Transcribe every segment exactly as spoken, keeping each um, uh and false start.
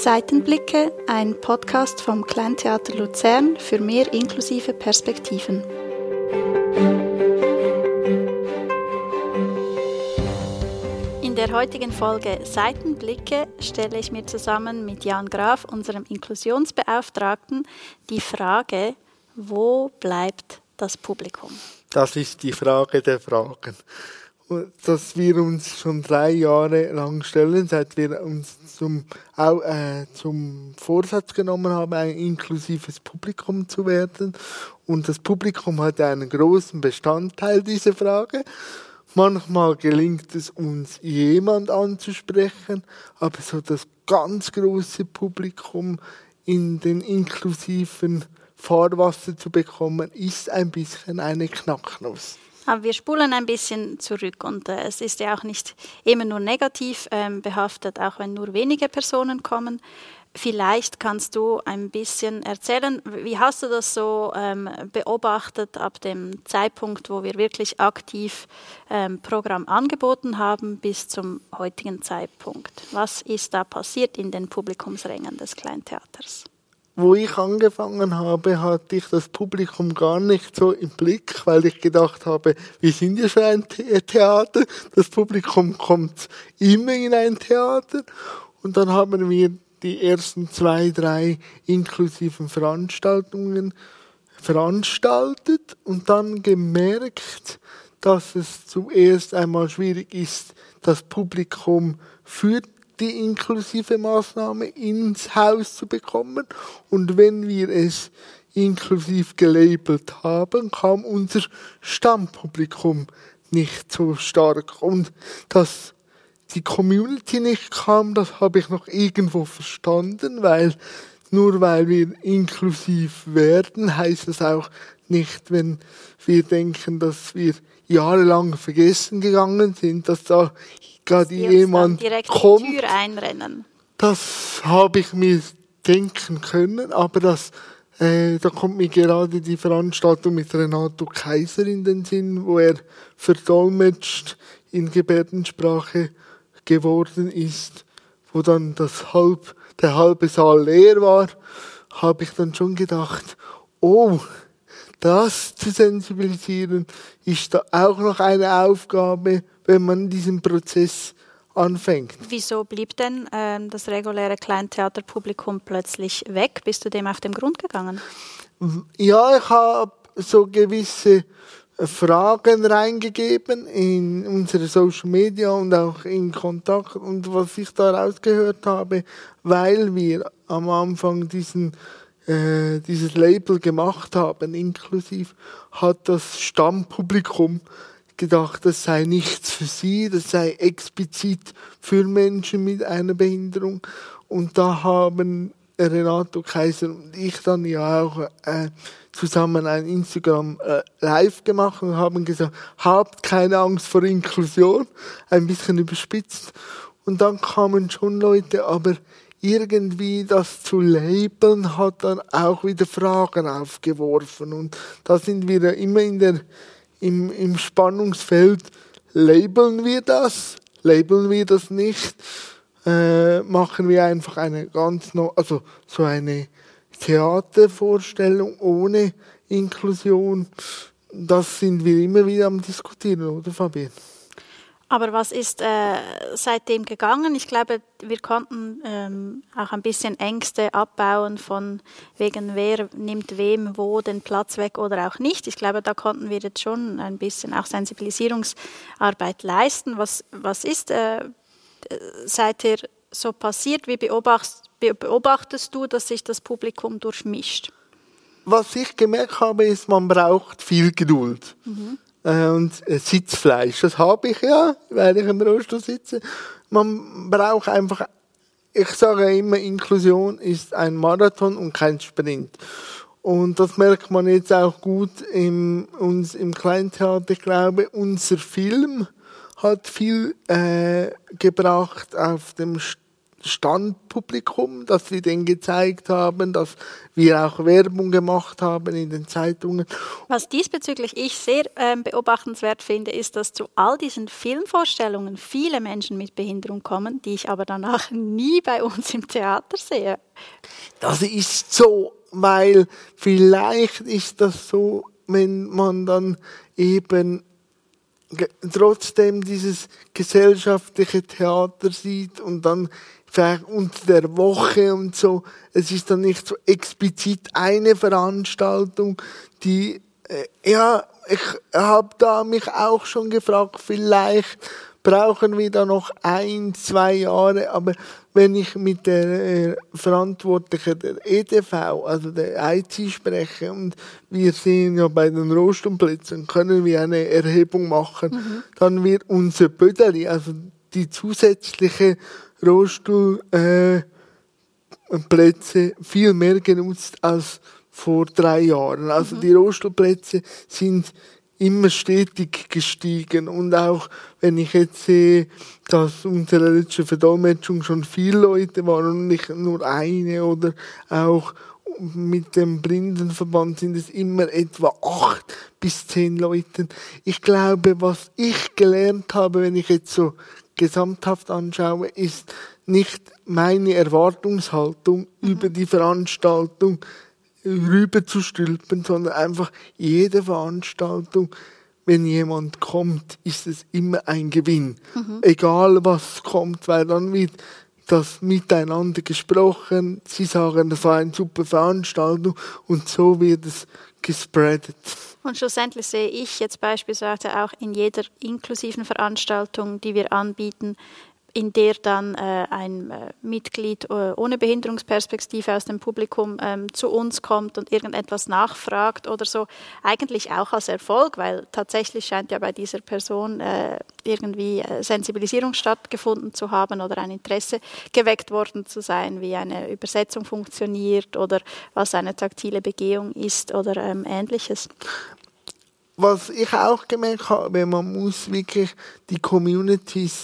Seitenblicke, ein Podcast vom Kleintheater Luzern für mehr inklusive Perspektiven. In der heutigen Folge Seitenblicke stelle ich mir zusammen mit Jan Graf, unserem Inklusionsbeauftragten, die Frage, wo bleibt das Publikum? Das ist die Frage der Fragen, dass wir uns schon drei Jahre lang stellen, seit wir uns zum, äh, zum Vorsatz genommen haben, ein inklusives Publikum zu werden. Und das Publikum hat einen großen Bestandteil dieser Frage. Manchmal gelingt es uns, jemand anzusprechen, aber so das ganz große Publikum in den inklusiven Fahrwasser zu bekommen, ist ein bisschen eine Knacknuss. Aber wir spulen ein bisschen zurück und äh, es ist ja auch nicht immer nur negativ ähm, behaftet, auch wenn nur wenige Personen kommen. Vielleicht kannst du ein bisschen erzählen, wie hast du das so ähm, beobachtet ab dem Zeitpunkt, wo wir wirklich aktiv ähm, Programm angeboten haben, bis zum heutigen Zeitpunkt? Was ist da passiert in den Publikumsrängen des Kleintheaters? Wo ich angefangen habe, hatte ich das Publikum gar nicht so im Blick, weil ich gedacht habe, wir sind ja schon ein Theater, das Publikum kommt immer in ein Theater. Und dann haben wir die ersten zwei, drei inklusiven Veranstaltungen veranstaltet und dann gemerkt, dass es zuerst einmal schwierig ist, das Publikum für die inklusive Maßnahme ins Haus zu bekommen. Und wenn wir es inklusiv gelabelt haben, kam unser Stammpublikum nicht so stark. Und dass die Community nicht kam, das habe ich noch irgendwo verstanden, weil nur weil wir inklusiv werden, heißt es auch nicht, wenn wir denken, dass wir jahrelang vergessen gegangen sind, dass da gerade jemand direkt kommt. Die Tür einrennen. Das habe ich mir denken können, aber das, äh, da kommt mir gerade die Veranstaltung mit Renato Kaiser in den Sinn, wo er verdolmetscht in Gebärdensprache geworden ist, wo dann das halb, der halbe Saal leer war, habe ich dann schon gedacht, oh, das zu sensibilisieren ist da auch noch eine Aufgabe, wenn man diesen Prozess anfängt. Wieso blieb denn ähm, das reguläre Kleintheaterpublikum plötzlich weg? Bist du dem auf den Grund gegangen? Ja, ich habe so gewisse Fragen reingegeben in unsere Social Media und auch in Kontakt. Und was ich da rausgehört habe, weil wir am Anfang diesen äh, dieses Label gemacht haben, inklusiv, hat das Stammpublikum gedacht, das sei nichts für sie, das sei explizit für Menschen mit einer Behinderung. Und da haben Renato Kaiser und ich dann ja auch äh, zusammen ein Instagram äh, live gemacht und haben gesagt, habt keine Angst vor Inklusion, ein bisschen überspitzt. Und dann kamen schon Leute, aber irgendwie das zu labeln hat dann auch wieder Fragen aufgeworfen. Und da sind wir ja immer in der Im, im Spannungsfeld, labeln wir das, labeln wir das nicht, äh, machen wir einfach eine ganz, no, also so eine Theatervorstellung ohne Inklusion. Das sind wir immer wieder am Diskutieren, oder Fabian? Aber was ist äh, seitdem gegangen? Ich glaube, wir konnten ähm, auch ein bisschen Ängste abbauen von wegen wer nimmt wem wo den Platz weg oder auch nicht. Ich glaube, da konnten wir jetzt schon ein bisschen auch Sensibilisierungsarbeit leisten. Was, was ist äh, seither so passiert? Wie beobachtest, beobachtest du, dass sich das Publikum durchmischt? Was ich gemerkt habe, ist, man braucht viel Geduld. Mhm. Und Sitzfleisch, das habe ich ja, weil ich im Rollstuhl sitze. Man braucht einfach, ich sage immer, Inklusion ist ein Marathon und kein Sprint. Und das merkt man jetzt auch gut im, uns im Kleintheater. Ich glaube, unser Film hat viel äh, gebracht auf dem Standpublikum, dass wir den gezeigt haben, dass wir auch Werbung gemacht haben in den Zeitungen. Was diesbezüglich ich sehr äh, beobachtenswert finde, ist, dass zu all diesen Filmvorstellungen viele Menschen mit Behinderung kommen, die ich aber danach nie bei uns im Theater sehe. Das ist so, weil vielleicht ist das so, wenn man dann eben trotzdem dieses gesellschaftliche Theater sieht und dann vielleicht unter der Woche und so, es ist dann nicht so explizit eine Veranstaltung, die, äh, ja, ich habe da mich auch schon gefragt, vielleicht brauchen wir da noch ein, zwei Jahre, aber wenn ich mit der äh, Verantwortlichen der E D V, also der I T spreche, und wir sehen ja bei den Rollstuhlplätzen, können wir eine Erhebung machen, mhm. dann wird unser Bödeli, also die zusätzliche Rollstuhlplätze äh, viel mehr genutzt als vor drei Jahren. Also mhm. die Rollstuhlplätze sind immer stetig gestiegen. Und auch wenn ich jetzt sehe, dass unsere letzte Verdolmetschung schon viele Leute waren und nicht nur eine, oder auch mit dem Blindenverband sind es immer etwa acht bis zehn Leute. Ich glaube, was ich gelernt habe, wenn ich jetzt so gesamthaft anschaue, ist nicht meine Erwartungshaltung mhm. über die Veranstaltung rüber zu stülpen, sondern einfach jede Veranstaltung, wenn jemand kommt, ist es immer ein Gewinn. Mhm. Egal was kommt, weil dann wird das miteinander gesprochen, sie sagen, das war eine super Veranstaltung und so wird es gespreadet. Und schlussendlich sehe ich jetzt beispielsweise auch in jeder inklusiven Veranstaltung, die wir anbieten, in der dann äh, ein äh, Mitglied äh, ohne Behinderungsperspektive aus dem Publikum ähm, zu uns kommt und irgendetwas nachfragt oder so, eigentlich auch als Erfolg, weil tatsächlich scheint ja bei dieser Person äh, irgendwie äh, Sensibilisierung stattgefunden zu haben oder ein Interesse geweckt worden zu sein, wie eine Übersetzung funktioniert oder was eine taktile Begehung ist oder ähm, Ähnliches. Was ich auch gemerkt habe, man muss wirklich die Communities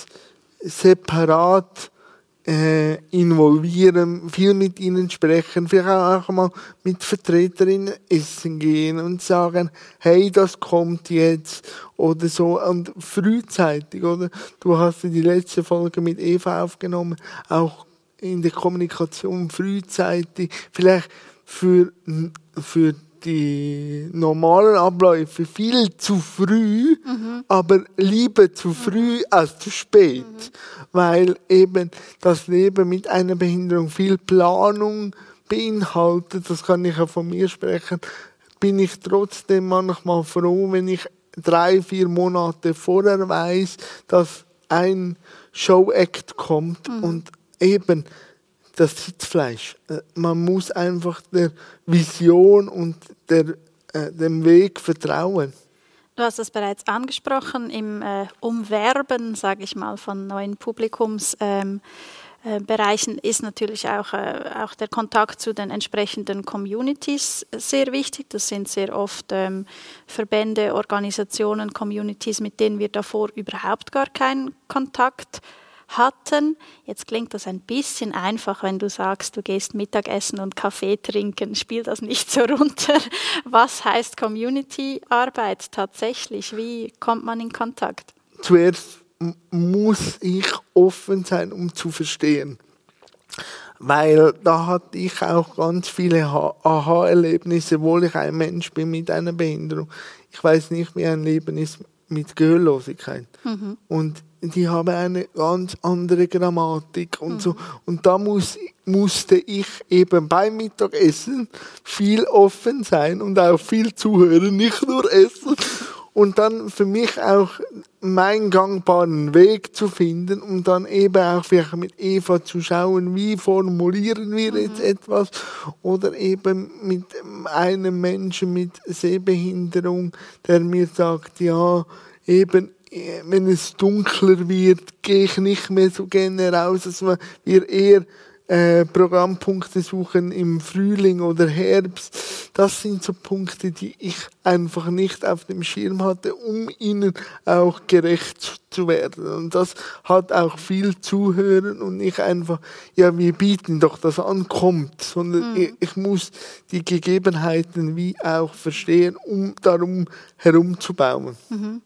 separat äh, involvieren, viel mit ihnen sprechen, vielleicht auch mal mit Vertreterinnen essen gehen und sagen, hey, das kommt jetzt oder so, und frühzeitig, oder? Du hast die letzte Folge mit Eva aufgenommen, auch in der Kommunikation frühzeitig, vielleicht für, für die normalen Abläufe viel zu früh, mhm. aber lieber zu früh als zu spät, mhm. weil eben das Leben mit einer Behinderung viel Planung beinhaltet. Das kann ich ja von mir sprechen. Bin ich trotzdem manchmal froh, wenn ich drei, vier Monate vorher weiß, dass ein Show-Act kommt mhm. und eben das Sitzfleisch. Man muss einfach der Vision und der, äh, dem Weg vertrauen. Du hast es bereits angesprochen, im äh, Umwerben, sage ich mal, von neuen Publikumsbereichen ähm, äh, ist natürlich auch, äh, auch der Kontakt zu den entsprechenden Communities sehr wichtig. Das sind sehr oft ähm, Verbände, Organisationen, Communities, mit denen wir davor überhaupt gar keinen Kontakt hatten. Jetzt klingt das ein bisschen einfach, wenn du sagst, du gehst Mittagessen und Kaffee trinken. Spiel das nicht so runter. Was heißt Community-Arbeit tatsächlich? Wie kommt man in Kontakt? Zuerst muss ich offen sein, um zu verstehen. Weil da hatte ich auch ganz viele Aha-Erlebnisse, obwohl ich ein Mensch bin mit einer Behinderung. Ich weiß nicht, wie ein Leben ist mit Gehörlosigkeit. Mhm. Und die haben eine ganz andere Grammatik und mhm. so. Und da muss, musste ich eben beim Mittagessen viel offen sein und auch viel zuhören, nicht nur essen. Und dann für mich auch meinen gangbaren Weg zu finden und dann eben auch vielleicht mit Eva zu schauen, wie formulieren wir mhm. jetzt etwas, oder eben mit einem Menschen mit Sehbehinderung, der mir sagt, ja, eben, wenn es dunkler wird, gehe ich nicht mehr so gerne raus, dass wir eher äh, Programmpunkte suchen im Frühling oder Herbst. Das sind so Punkte, die ich einfach nicht auf dem Schirm hatte, um ihnen auch gerecht zu werden. Und das hat auch viel Zuhören und nicht einfach, ja, wir bieten doch das an, kommt, sondern mhm. ich, ich muss die Gegebenheiten wie auch verstehen, um darum herumzubauen. Mhm.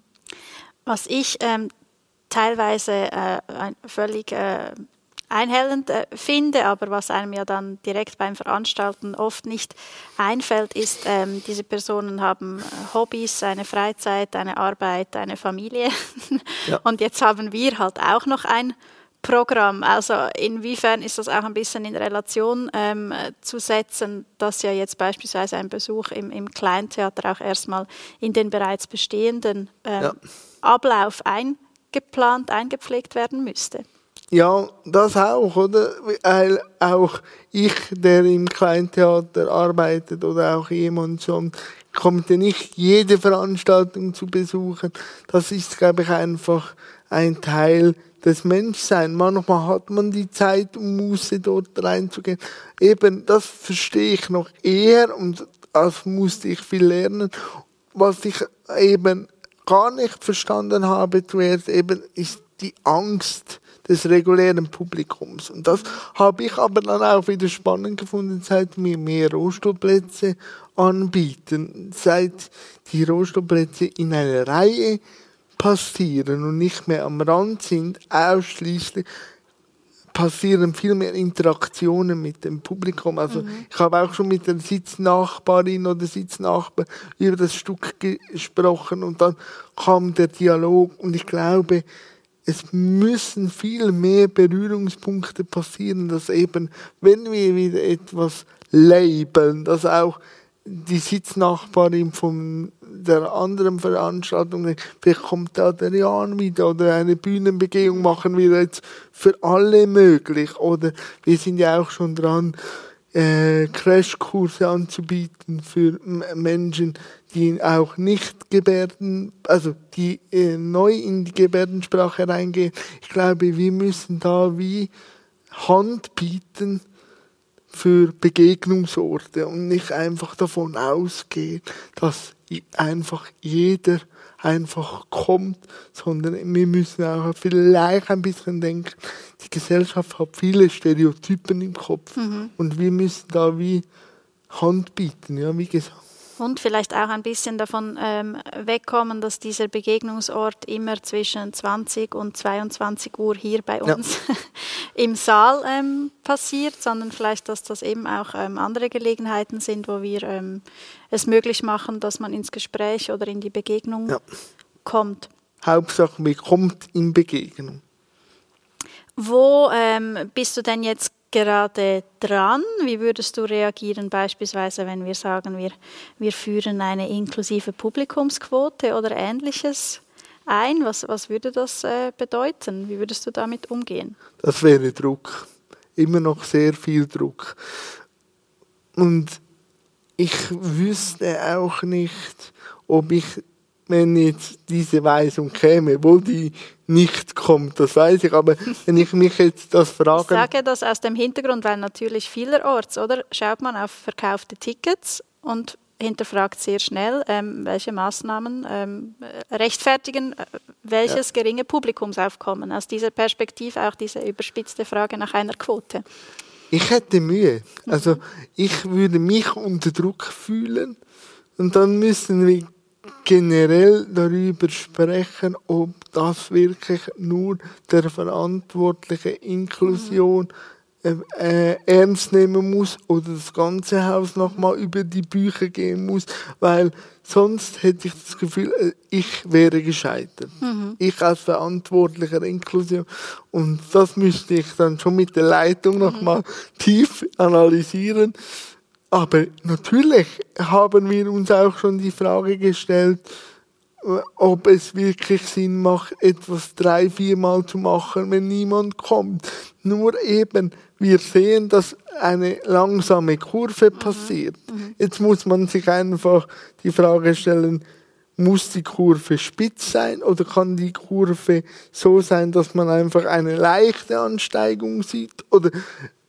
Was ich ähm, teilweise äh, völlig äh, einhellend äh, finde, aber was einem ja dann direkt beim Veranstalten oft nicht einfällt, ist, ähm, diese Personen haben äh, Hobbys, eine Freizeit, eine Arbeit, eine Familie. Ja. Und jetzt haben wir halt auch noch ein Programm. Also inwiefern ist das auch ein bisschen in Relation ähm, zu setzen, dass ja jetzt beispielsweise ein Besuch im, im Kleintheater auch erstmal in den bereits bestehenden ähm, ja. Ablauf eingeplant, eingepflegt werden müsste? Ja, das auch, oder? Weil auch ich, der im Kleintheater arbeitet oder auch jemand schon, kommt ja nicht jede Veranstaltung zu besuchen. Das ist, glaube ich, einfach ein Teil des Menschseins. Manchmal hat man die Zeit und Muße, dort reinzugehen. Eben, das verstehe ich noch eher und das musste ich viel lernen. Was ich eben gar nicht verstanden habe zuerst, eben, ist die Angst des regulären Publikums. Und das habe ich aber dann auch wieder spannend gefunden, seit wir mehr Rohstoffplätze anbieten, seit die Rohstoffplätze in einer Reihe passieren und nicht mehr am Rand sind, ausschließlich passieren viel mehr Interaktionen mit dem Publikum. Also mhm. ich habe auch schon mit der Sitznachbarin oder Sitznachbar über das Stück gesprochen und dann kam der Dialog und ich glaube, es müssen viel mehr Berührungspunkte passieren, dass eben, wenn wir wieder etwas labeln, dass auch die Sitznachbarin von der anderen Veranstaltung, vielleicht kommt da der Jan wieder oder eine Bühnenbegehung machen wir jetzt für alle möglich. Oder wir sind ja auch schon dran, äh, Crashkurse anzubieten für Menschen, die auch nicht Gebärden, also die äh, neu in die Gebärdensprache reingehen. Ich glaube, wir müssen da wie Hand bieten für Begegnungsorte und nicht einfach davon ausgehen, dass einfach jeder einfach kommt, sondern wir müssen auch vielleicht ein bisschen denken, die Gesellschaft hat viele Stereotypen im Kopf mhm. und wir müssen da wie Hand bieten, ja, wie gesagt. Und vielleicht auch ein bisschen davon ähm, wegkommen, dass dieser Begegnungsort immer zwischen zwanzig und zweiundzwanzig Uhr hier bei uns ja. im Saal ähm, passiert, sondern vielleicht, dass das eben auch ähm, andere Gelegenheiten sind, wo wir ähm, es möglich machen, dass man ins Gespräch oder in die Begegnung ja. kommt. Hauptsache, man kommt in Begegnung. Wo ähm, bist du denn jetzt gerade dran? Wie würdest du reagieren, beispielsweise, wenn wir sagen, wir, wir führen eine inklusive Publikumsquote oder Ähnliches ein? Was, was würde das äh, bedeuten? Wie würdest du damit umgehen? Das wäre Druck. Immer noch sehr viel Druck. Und ich wüsste auch nicht, ob ich, wenn jetzt diese Weisung käme, wo die nicht kommt, das weiß ich, aber wenn ich mich jetzt das frage... Ich sage das aus dem Hintergrund, weil natürlich vielerorts, oder, schaut man auf verkaufte Tickets und hinterfragt sehr schnell, ähm, welche Maßnahmen ähm, rechtfertigen äh, welches ja. geringe Publikumsaufkommen. Aus dieser Perspektive auch diese überspitzte Frage nach einer Quote. Ich hätte Mühe. Also ich würde mich unter Druck fühlen und dann müssen wir generell darüber sprechen, ob das wirklich nur der verantwortliche Inklusion äh, äh, ernst nehmen muss oder das ganze Haus nochmal über die Bücher gehen muss, weil sonst hätte ich das Gefühl, ich wäre gescheitert. Mhm. Ich als verantwortlicher Inklusion. Und das müsste ich dann schon mit der Leitung nochmal mhm. tief analysieren. Aber natürlich haben wir uns auch schon die Frage gestellt, ob es wirklich Sinn macht, etwas drei, viermal zu machen, wenn niemand kommt. Nur eben, wir sehen, dass eine langsame Kurve passiert. Mhm. Jetzt muss man sich einfach die Frage stellen, muss die Kurve spitz sein oder kann die Kurve so sein, dass man einfach eine leichte Ansteigung sieht? Oder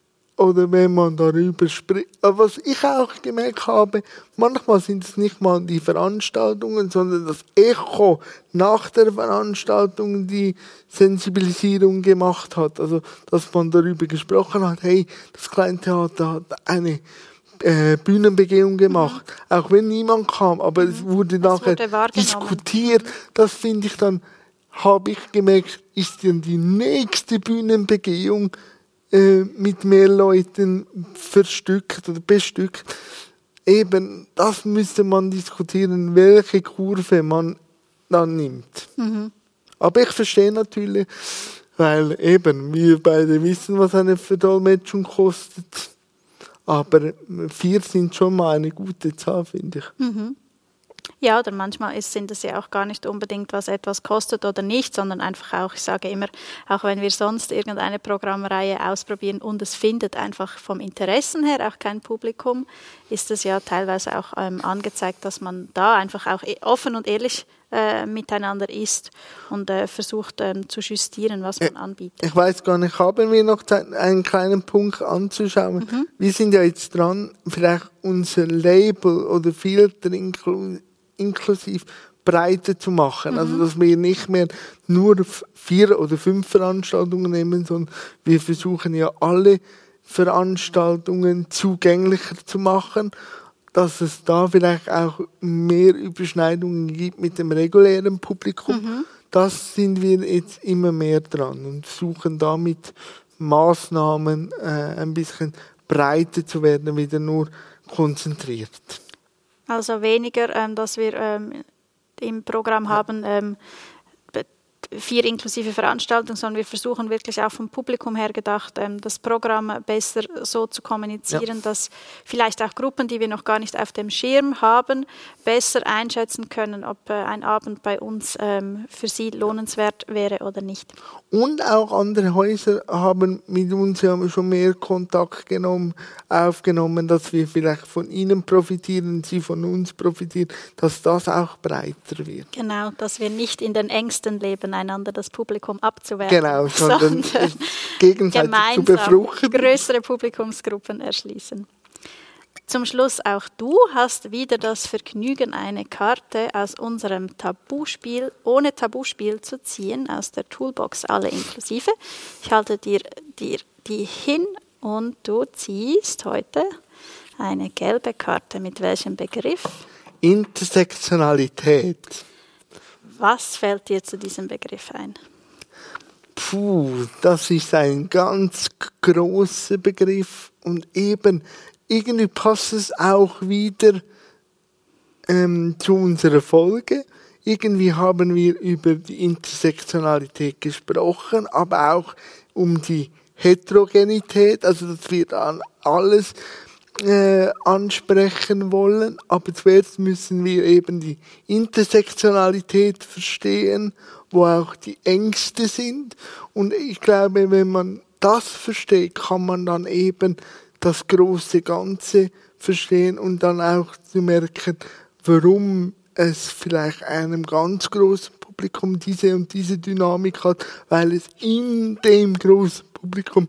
oder wenn man darüber spricht. Aber was ich auch gemerkt habe, manchmal sind es nicht mal die Veranstaltungen, sondern das Echo nach der Veranstaltung, die Sensibilisierung gemacht hat. Also, dass man darüber gesprochen hat, hey, das Kleintheater hat eine äh, Bühnenbegehung gemacht. Mhm. Auch wenn niemand kam, aber mhm. es wurde es nachher wurde diskutiert. Das finde ich dann, habe ich gemerkt, ist dann die nächste Bühnenbegehung mit mehr Leuten verstückt oder bestückt. Eben, das müsste man diskutieren, welche Kurve man dann nimmt. Mhm. Aber ich verstehe natürlich, weil eben, wir beide wissen, was eine Verdolmetschung kostet. Aber vier sind schon mal eine gute Zahl, finde ich. Mhm. Ja, oder manchmal ist, sind es ja auch gar nicht unbedingt, was etwas kostet oder nicht, sondern einfach auch, ich sage immer, auch wenn wir sonst irgendeine Programmreihe ausprobieren und es findet einfach vom Interessen her auch kein Publikum, ist es ja teilweise auch ähm, angezeigt, dass man da einfach auch offen und ehrlich äh, miteinander ist und äh, versucht ähm, zu justieren, was man anbietet. Ich weiß gar nicht, haben wir noch einen kleinen Punkt anzuschauen? Mhm. Wir sind ja jetzt dran, vielleicht unser Label oder Filter inklusive inklusiv breiter zu machen. Mhm. Also, dass wir nicht mehr nur vier oder fünf Veranstaltungen nehmen, sondern wir versuchen ja alle Veranstaltungen zugänglicher zu machen, dass es da vielleicht auch mehr Überschneidungen gibt mit dem regulären Publikum. Mhm. Das sind wir jetzt immer mehr dran und suchen damit Maßnahmen, äh, ein bisschen breiter zu werden, wieder nur konzentriert. Also weniger, ähm, dass wir ähm, im Programm haben, ähm, vier inklusive Veranstaltungen, sondern wir versuchen wirklich auch vom Publikum her gedacht, ähm, das Programm besser so zu kommunizieren, ja. dass vielleicht auch Gruppen, die wir noch gar nicht auf dem Schirm haben, besser einschätzen können, ob äh, ein Abend bei uns ähm, für sie lohnenswert wäre oder nicht. Und auch andere Häuser haben mit uns ja schon mehr Kontakt genommen, aufgenommen, dass wir vielleicht von ihnen profitieren, sie von uns profitieren, dass das auch breiter wird. Genau, dass wir nicht in den Ängsten leben, einander das Publikum abzuwerten, genau, sondern, sondern gegenseitig zu befruchten. Größere Publikumsgruppen erschließen. Zum Schluss auch du hast wieder das Vergnügen, eine Karte aus unserem Tabuspiel, ohne Tabuspiel zu ziehen, aus der Toolbox alle inklusive. Ich halte dir, dir die hin und du ziehst heute eine gelbe Karte. Mit welchem Begriff? Intersektionalität. Was fällt dir zu diesem Begriff ein? Puh, das ist ein ganz großer Begriff und eben irgendwie passt es auch wieder ähm, zu unserer Folge. Irgendwie haben wir über die Intersektionalität gesprochen, aber auch um die Heterogenität, also dass wir dann alles äh, ansprechen wollen. Aber zuerst müssen wir eben die Intersektionalität verstehen, wo auch die Ängste sind. Und ich glaube, wenn man das versteht, kann man dann eben das große Ganze verstehen und dann auch zu merken, warum es vielleicht einem ganz großen Publikum diese und diese Dynamik hat, weil es in dem großen Publikum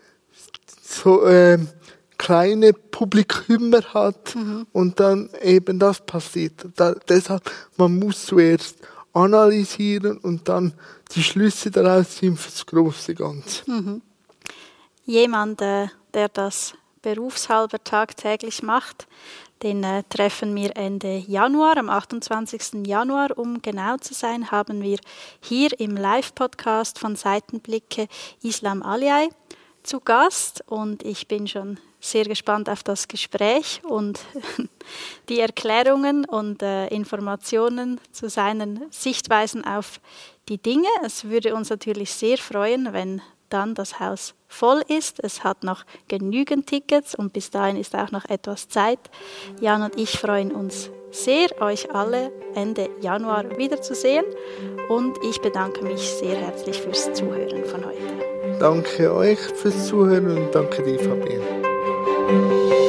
so äh, kleine Publikumer hat mhm. und dann eben das passiert. Da, deshalb, man muss zuerst analysieren und dann die Schlüsse daraus ziehen für das große Ganze. Mhm. Jemand, äh, der das berufshalber tagtäglich macht, den äh, treffen wir Ende Januar, am achtundzwanzigsten Januar, um genau zu sein, haben wir hier im Live-Podcast von Seitenblicke Islam Aliyay zu Gast und ich bin schon sehr gespannt auf das Gespräch und die Erklärungen und äh, Informationen zu seinen Sichtweisen auf die Dinge. Es würde uns natürlich sehr freuen, wenn dann das Haus voll ist. Es hat noch genügend Tickets und bis dahin ist auch noch etwas Zeit. Jan und ich freuen uns sehr, euch alle Ende Januar wiederzusehen und ich bedanke mich sehr herzlich fürs Zuhören von heute. Danke euch fürs Zuhören und danke dir, Fabienne.